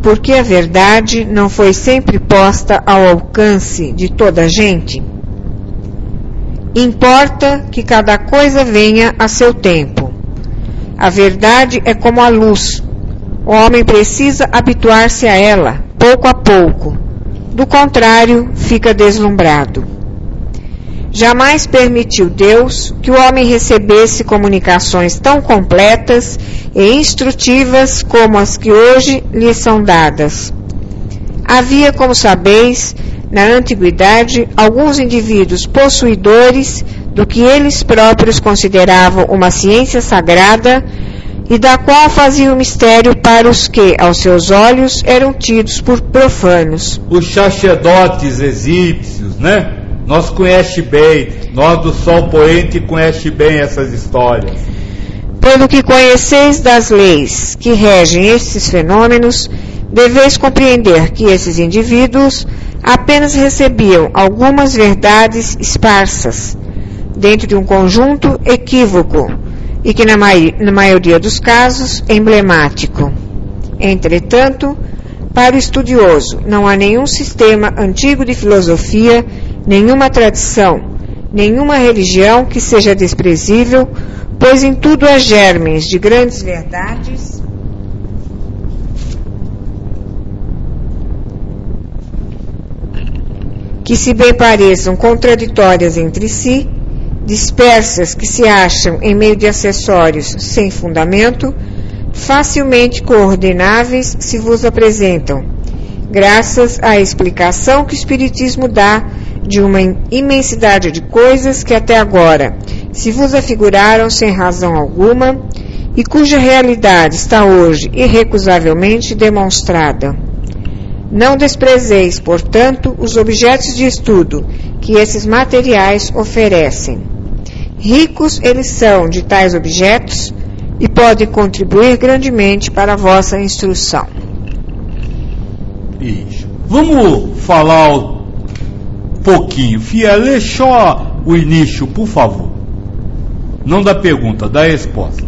por que a verdade não foi sempre posta ao alcance de toda a gente? Importa que cada coisa venha a seu tempo. A verdade é como a luz. O homem precisa habituar-se a ela, pouco a pouco. Do contrário, fica deslumbrado. Jamais permitiu Deus que o homem recebesse comunicações tão completas e instrutivas como as que hoje lhe são dadas. Havia, como sabeis, na antiguidade, alguns indivíduos possuidores do que eles próprios consideravam uma ciência sagrada e da qual faziam mistério para os que, aos seus olhos, eram tidos por profanos. Os sacerdotes egípcios, né? Nós conhecemos bem, nós do Sol Poente conhecemos bem essas histórias. Pelo que conheceis das leis que regem estes fenômenos, deveis compreender que esses indivíduos apenas recebiam algumas verdades esparsas, dentro de um conjunto equívoco, e que na maioria dos casos emblemático. Entretanto, para o estudioso, não há nenhum sistema antigo de filosofia, nenhuma tradição, nenhuma religião que seja desprezível, pois em tudo há germes de grandes verdades que, se bem pareçam contraditórias entre si, dispersas que se acham em meio de acessórios sem fundamento, facilmente coordenáveis se vos apresentam, graças à explicação que o Espiritismo dá de uma imensidade de coisas que até agora se vos afiguraram sem razão alguma e cuja realidade está hoje irrecusavelmente demonstrada. Não desprezeis, portanto, os objetos de estudo que esses materiais oferecem. Ricos eles são de tais objetos e podem contribuir grandemente para a vossa instrução. Isso. Vamos falar um pouquinho. Fia, lê só o início, por favor. Não da pergunta, da resposta.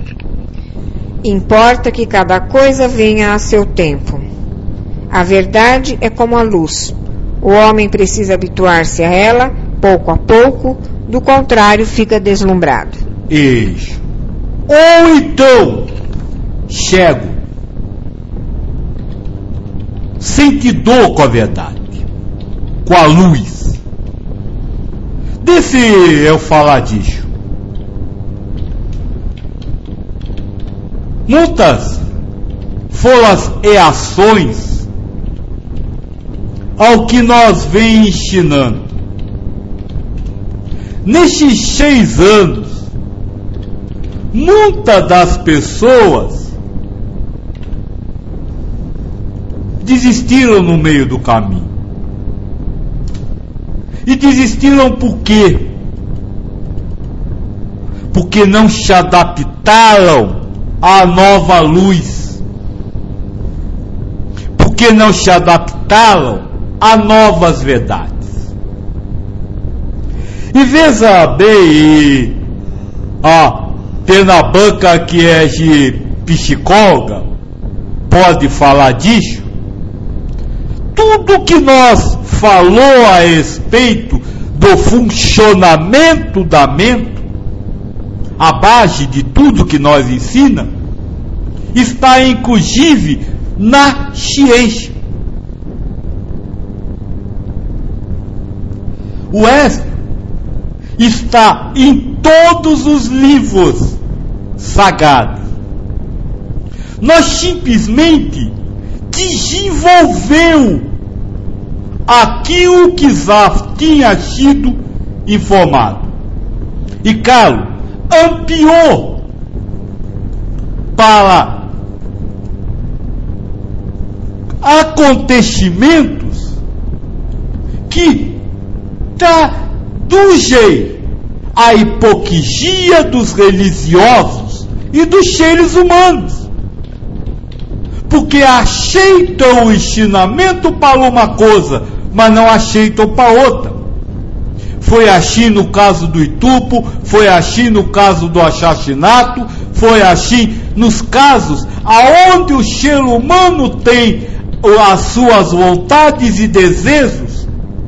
Importa que cada coisa venha a seu tempo. A verdade é como a luz. O homem precisa habituar-se a ela, pouco a pouco, do contrário, fica deslumbrado. Isso. Ou então, cego, sente dor com a verdade, com a luz. Deixa eu falar disso. Muitas foram as reações ao que nós vem ensinando. Nestes 6 anos, muitas das pessoas desistiram no meio do caminho. E desistiram por quê? Porque não se adaptaram à nova luz. Porque não se adaptaram a novas verdades. E veja bem, a Penabanca, que é de psicóloga, pode falar disso. Tudo que nós falou a respeito do funcionamento da mente, a base de tudo que nós ensina, está inclusive na ciência. O resto está em todos os livros sagrados. Nós simplesmente desenvolveu aquilo que já tinha sido informado. E claro, ampliou para acontecimentos que traduzem a hipocrisia dos religiosos e dos seres humanos, porque aceitam o ensinamento para uma coisa, mas não aceitam para outra. Foi assim no caso do Itupo, foi assim no caso do assassinato, foi assim nos casos aonde o ser humano tem as suas vontades e desejos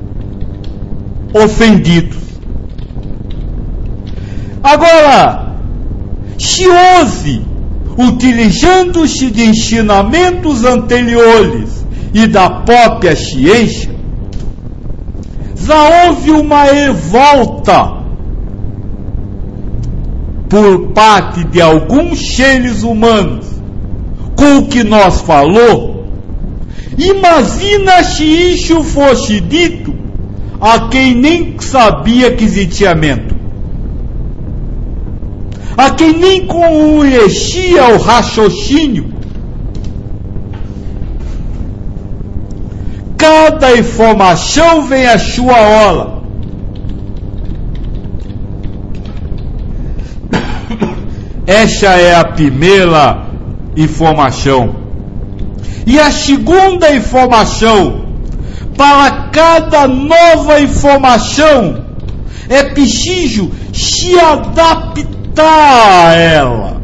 ofendidos. Agora, se hoje, utilizando-se de ensinamentos anteriores e da própria ciência, já houve uma revolta por parte de alguns seres humanos com o que nós falou, imagina se isso fosse dito a quem nem sabia que existia mente, a quem nem conhecia o raciocínio. Cada informação vem à sua hora. Essa é a primeira informação. E a segunda informação, para cada nova informação, é preciso se adaptar a ela.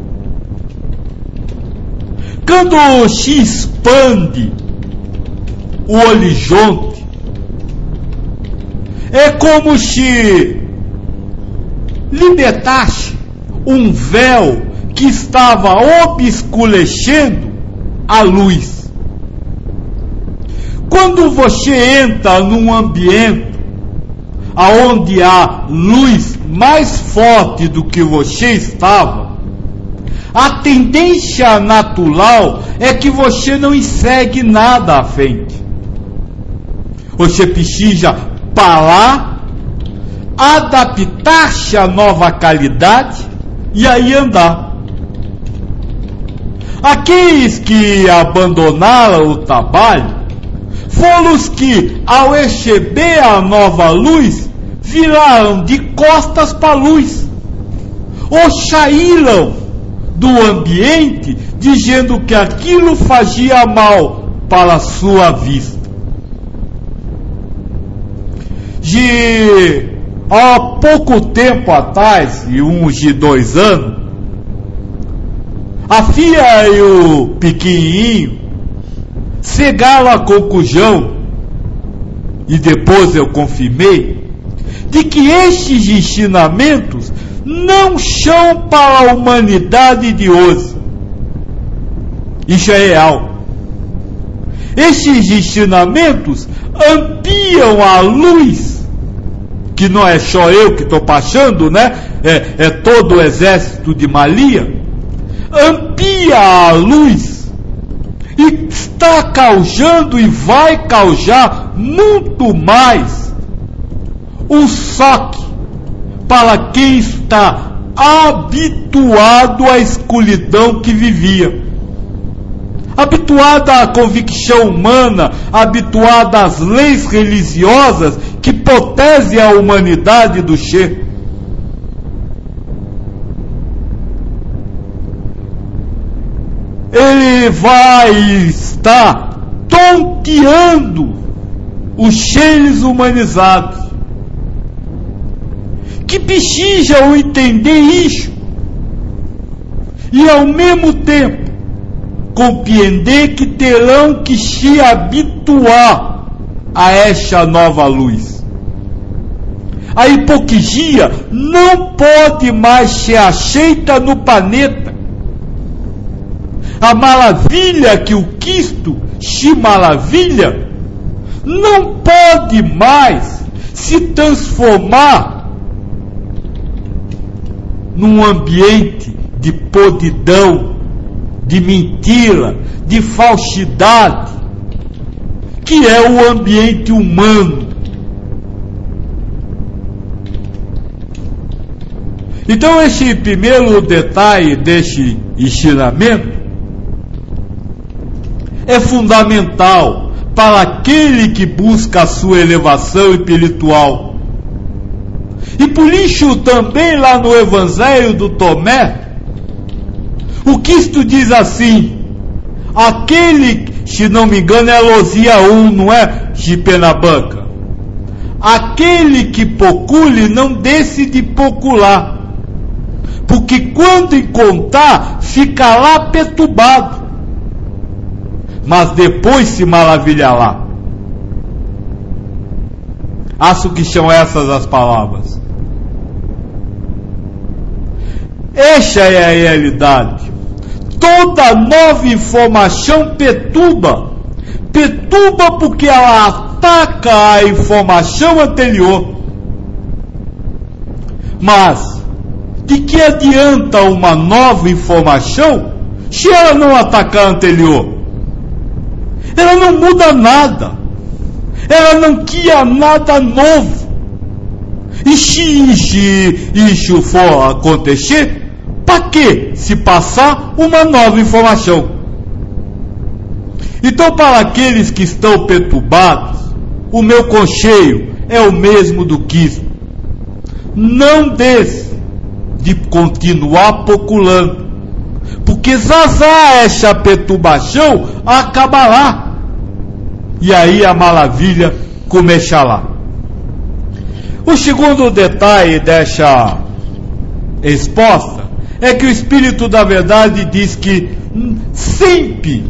Quando se expande o horizonte, é como se libertasse um véu que estava obscurecendo a luz. Quando você entra num ambiente aonde há luz mais forte do que você estava, a tendência natural é que você não enxergue nada à frente. Você precisa parar, adaptar-se à nova realidade e aí andar. Aqueles que abandonaram o trabalho foram os que, ao receber a nova luz, viraram de costas para a luz, ou saíram do ambiente dizendo que aquilo fazia mal para a sua vista. Há pouco tempo atrás, uns de 2 anos, a filha e o pequenininho chegaram à conclusão, e depois eu confirmei, de que estes ensinamentos não são para a humanidade de hoje. Isso é real. Esses ensinamentos ampliam a luz, que não é só eu que estou passando, né? É todo o exército de Malia, amplia a luz e está causando e vai causar muito mais um choque para quem está habituado à escuridão que vivia, habituado à convicção humana, habituado às leis religiosas que protegem a humanidade do ser. Ele vai estar tonteando os seres humanizados, que precisam entender isso e ao mesmo tempo compreender que terão que se habituar a esta nova luz. A hipocrisia não pode mais ser aceita no planeta. A maravilha que o Cristo se maravilha não pode mais se transformar num ambiente de podridão, de mentira, de falsidade, que é o ambiente humano. Então, esse primeiro detalhe desse ensinamento é fundamental para aquele que busca a sua elevação espiritual. E por isso também lá no Evangelho do Tomé, o Cristo diz assim, aquele, se não me engano é Luzia 1, não é, de Penabanca, aquele que procure não deixe de procurar, porque quando encontrar, fica lá perturbado, mas depois se maravilhará. Acho que são essas as palavras. Esta é a realidade. Toda nova informação perturba. Perturba porque ela ataca a informação anterior. Mas, de que adianta uma nova informação se ela não atacar a anterior? Ela não muda nada. Ela não cria nada novo. E se isso for acontecer, para que se passar uma nova informação? Então, para aqueles que estão perturbados, o meu conselho é o mesmo do Cristo. Não deixe de continuar procurando, porque zazar essa perturbação acabará, e aí a maravilha começará. O segundo detalhe dessa resposta é que o Espírito da Verdade diz que sempre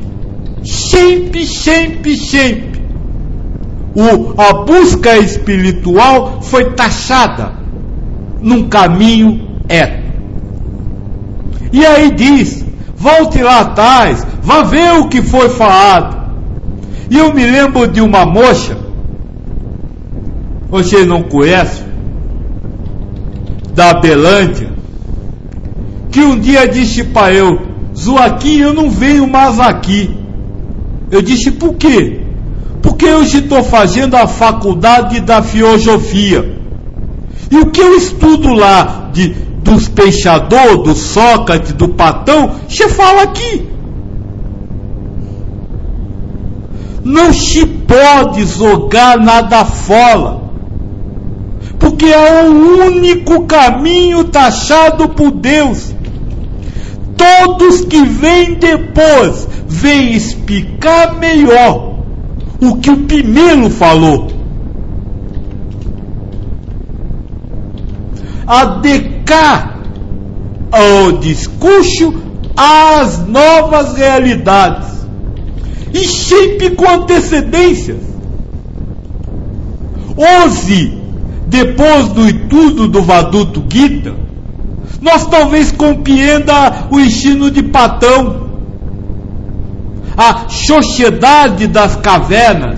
a busca espiritual foi taxada num caminho reto. E aí diz, volte lá atrás, vá ver o que foi falado. E eu me lembro de uma moça, você não conhece, da Belândia, que um dia disse para eu, Joaquim, eu não venho mais aqui. Eu disse, por quê? Porque eu estou fazendo a faculdade da filosofia. E o que eu estudo lá dos pensadores, do Sócrates, do Platão, você fala aqui. Não se pode jogar nada fora, porque é o único caminho taxado por Deus. Todos que vêm depois vêm explicar melhor o que o primeiro falou. Adequar o discurso às novas realidades, e sempre com antecedências. Hoje, depois do estudo do Bhagavad Gita, nós talvez compreenda o ensino de Platão, a sociedade das cavernas.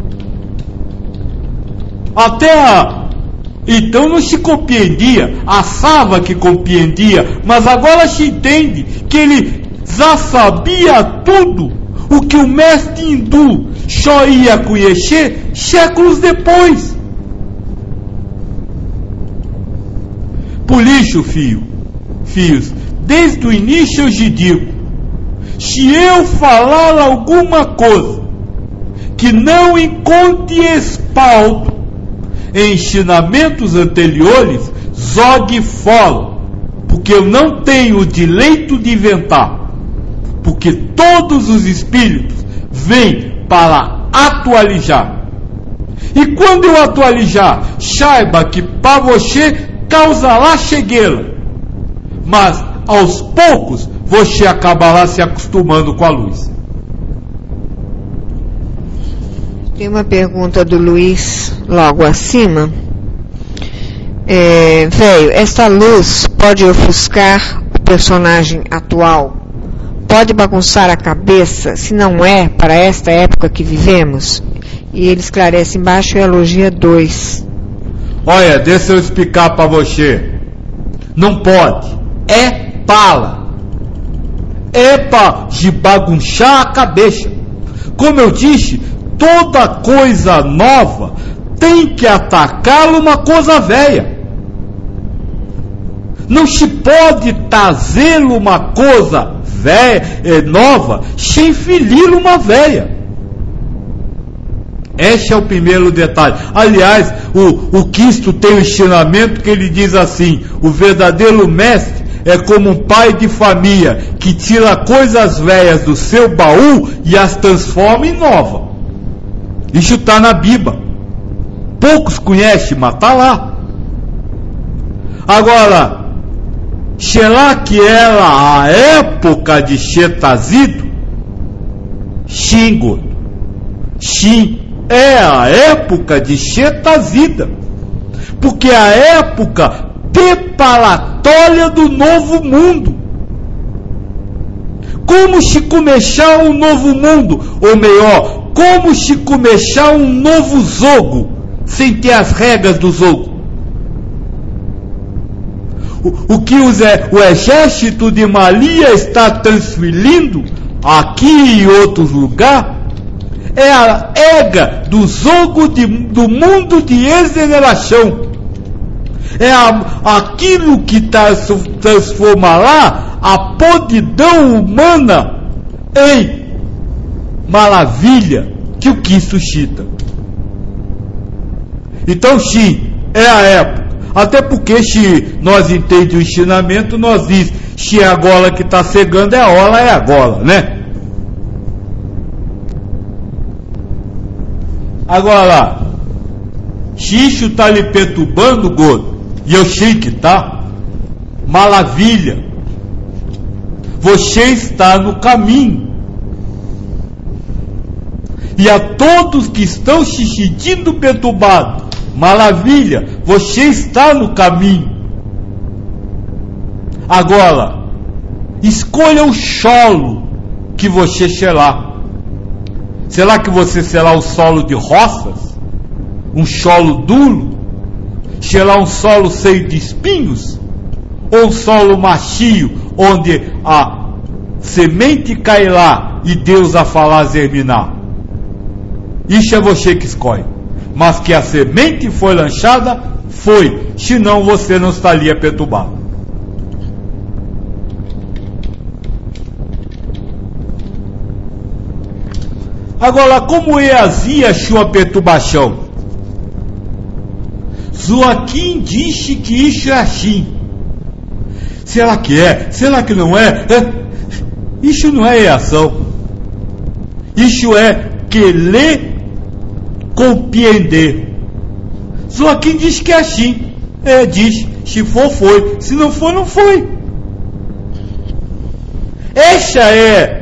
Então não se compreendia, achava que compreendia, mas agora se entende que ele já sabia tudo o que o mestre hindu só ia conhecer séculos depois. Por isso, filhos, desde o início eu te digo, se eu falar alguma coisa que não encontre respaldo em ensinamentos anteriores, jogue fora, porque eu não tenho o direito de inventar, porque todos os espíritos vêm para atualizar. E quando eu atualizar, saiba que para você causará cegueira, mas aos poucos você acabará se acostumando com a luz. Tem uma pergunta do Luiz logo acima. Velho, esta luz pode ofuscar o personagem atual? Pode bagunçar a cabeça, se não é para esta época que vivemos? E ele esclarece embaixo, elogia 2. Olha, deixa eu explicar para você. Não pode. É para de bagunçar a cabeça. Como eu disse, toda coisa nova tem que atacar uma coisa velha. Não se pode trazer uma coisa velha, nova, sem ferir uma velha. Esse é o primeiro detalhe. Aliás, o Cristo tem um ensinamento que ele diz assim: o verdadeiro mestre é como um pai de família que tira coisas velhas do seu baú e as transforma em nova. Isso está na Bíblia. Poucos conhecem, mas está lá. Agora, será que era a época de Chetazido? Xingo. Sim, é a época de Chetazida, porque é a época preparatória do novo mundo. Como se começar um novo mundo, ou melhor, como se começar um novo jogo, sem ter as regras do jogo. O que o exército de Malia está transferindo aqui e em outros lugares é a regra do jogo do mundo de regeneração. É aquilo que transformará a podridão humana em maravilha que o que suscita. Então, sim, é a época. Até porque, se nós entendemos o ensinamento, nós diz, se é a gola que está cegando, é a gola, né? Agora, se isso está lhe perturbando, gordo, e eu sei que tá, maravilha, você está no caminho. E a todos que estão se sentindo perturbados, maravilha, você está no caminho. Agora, escolha o solo que você será. Será que você será o solo de roças? Um solo duro? Será um solo cheio de espinhos? Ou um solo macio, onde a semente cai lá e Deus a fará germinar? Isso é você que escolhe. Mas que a semente foi lançada, foi. Senão você não estaria perturbado. Agora, como é a sua perturbação? Joaquim disse que isso é assim. Será que é? Será que não é? Isso não é reação. Isso é querer compreender. Joaquim diz que é assim. Diz, se for, foi. Se não for, não foi. Essa é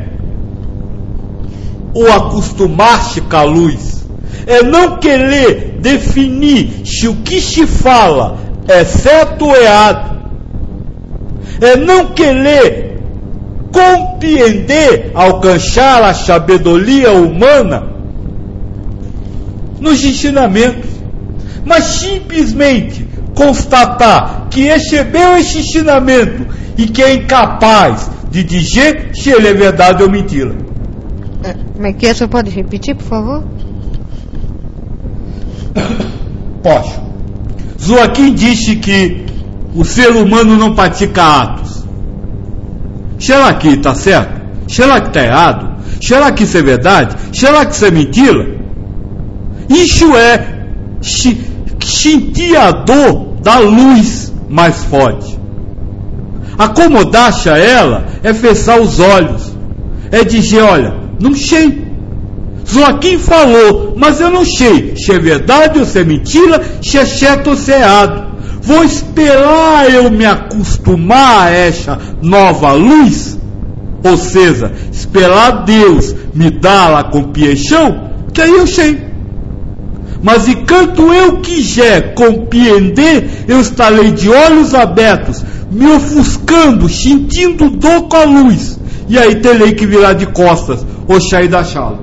o acostumar-se com a luz. É não querer definir se o que se fala é certo ou errado. É não querer compreender, alcançar a sabedoria humana nos ensinamentos, mas simplesmente constatar que recebeu esse ensinamento e que é incapaz de dizer se ele é verdade ou mentira. Como é que é? Você pode repetir, por favor? Posso. Joaquim disse que o ser humano não pratica atos. Será que está certo? Será que está errado? Será que isso é verdade? Será que isso é mentira? Isso é sentir a dor da luz mais forte. Acomodar-se a ela é fechar os olhos. É dizer, olha, não sei. Joaquim falou, mas eu não sei se é verdade ou se é mentira, se é certo ou se é errado. Vou esperar eu me acostumar a essa nova luz, ou seja, esperar Deus me dar a compreensão, que aí eu sei. Mas enquanto eu quiser compreender, eu estarei de olhos abertos, me ofuscando, sentindo dor com a luz, e aí terei que virar de costas ou sair da sala.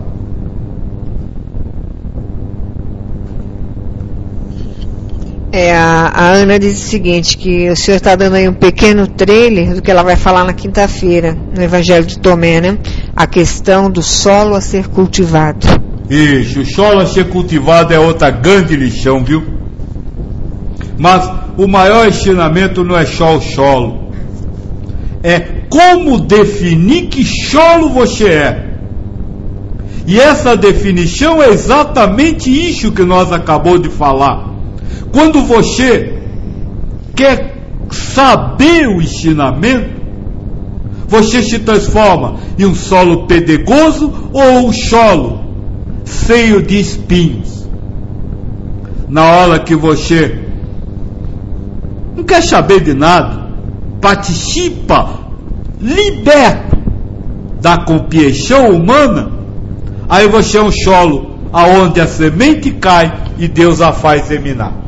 A Ana diz o seguinte, que o senhor está dando aí um pequeno trailer do que ela vai falar na quinta-feira, no Evangelho de Tomé, né? A questão do solo a ser cultivado. Isso, o solo a ser cultivado é outra grande lição, viu? Mas o maior ensinamento não é só o solo. É como definir que solo você é. E essa definição é exatamente isso que nós acabamos de falar. Quando você quer saber o ensinamento, você se transforma em um solo pedregoso ou um solo cheio de espinhos. Na hora que você não quer saber de nada, participa liberto da compreensão humana, aí você é um solo aonde a semente cai e Deus a faz germinar.